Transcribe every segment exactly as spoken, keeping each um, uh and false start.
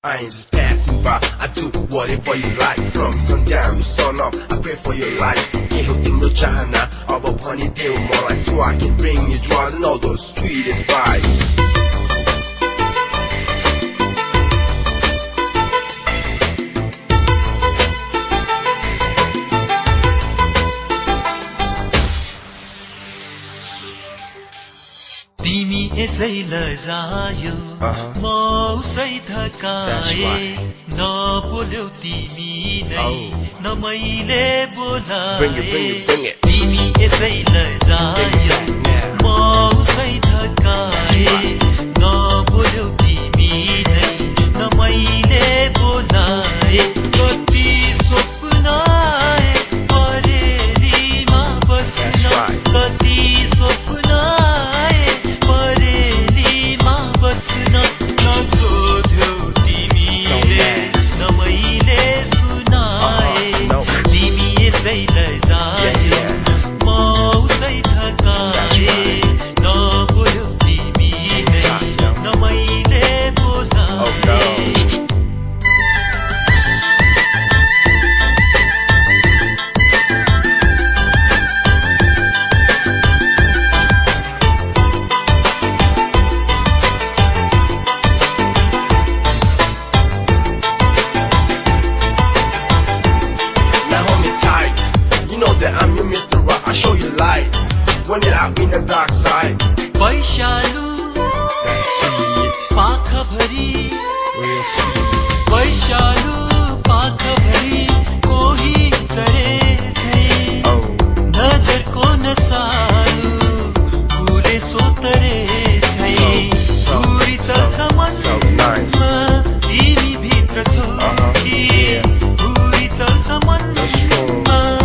I ain't just passing by, I do whatever you like. From sundown to sun up, I pray for your life. You hope you know China, अब भने देऊ मलाई, so I can bring you joy and all those sweetest vibes. तिमी यसै लजायो म उसै थकाए नबोल्यौ तिमी नै न मैले बोलाए तिमी यसै लजायो म उसै थकाए नबोल्यौ तिमी नै न मैले बोलाए कति स्वप्न आए परेलीमा बस्न कति स्वप्न I'm your Mister Rock, I show you light when you're out in the dark side. Vaishalu, that's sweet. Pakha bhari, real sweet. Vaishalu, pakha bhari, kohi chare chai. Oh, nazar ko nasalu, bhule sotare chai. Suri chalcha man, so nice. Timi bhitra chho, bhuri chalcha man. That's strong.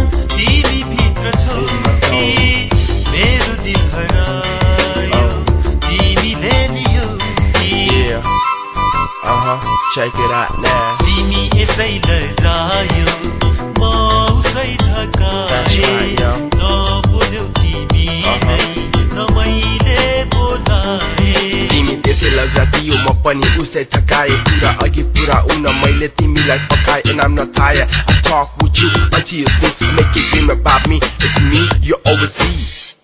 Check it out now. Timi esai lajayo, ma usai thakaye. Na bolyau timi nai, na maile bolaye. Timi त्यसै लजादियो म पनि उसै थकाए. कुरा अघि पुरा उन मैले तिमीलाई पकाए. And I'm not tired, I talk with you until you see. Make you dream about me, it's me you always see.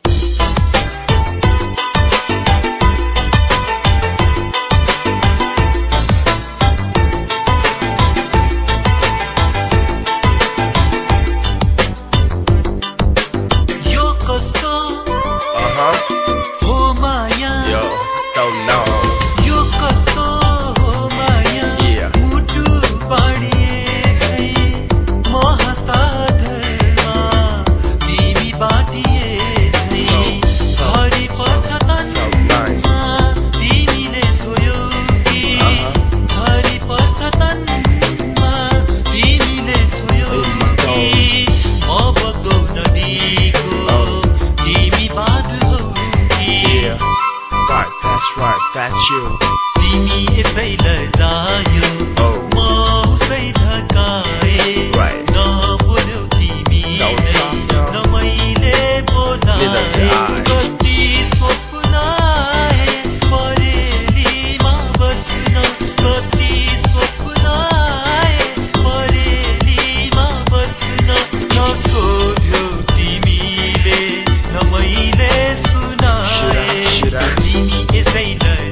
That's you. Timi esai lajayo, ma usai thakae. Right. Na bolyau timi nai, na maile bolae. Kati swapna aaye, parelima basna. Kati swapna aaye, parelima basna. Na sodhyo timile, na maile sunae. Timi esai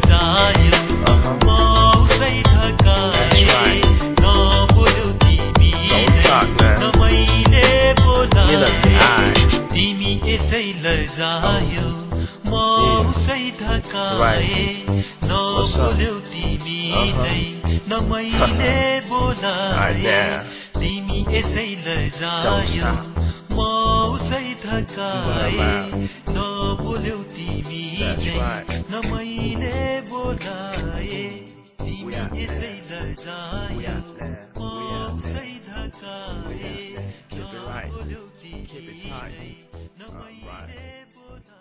यसै लजायो म उसै थकाए न बोल्यौ तिमी नै न मैले बोलाए तिमी यसै लजायो म उसै थकाए न बोल्यौ तिमी नै न मैले बोलाए तिमी यसै लजायो म उसै थकाए न बोल्यौ तिमी नै न मैले बोलाए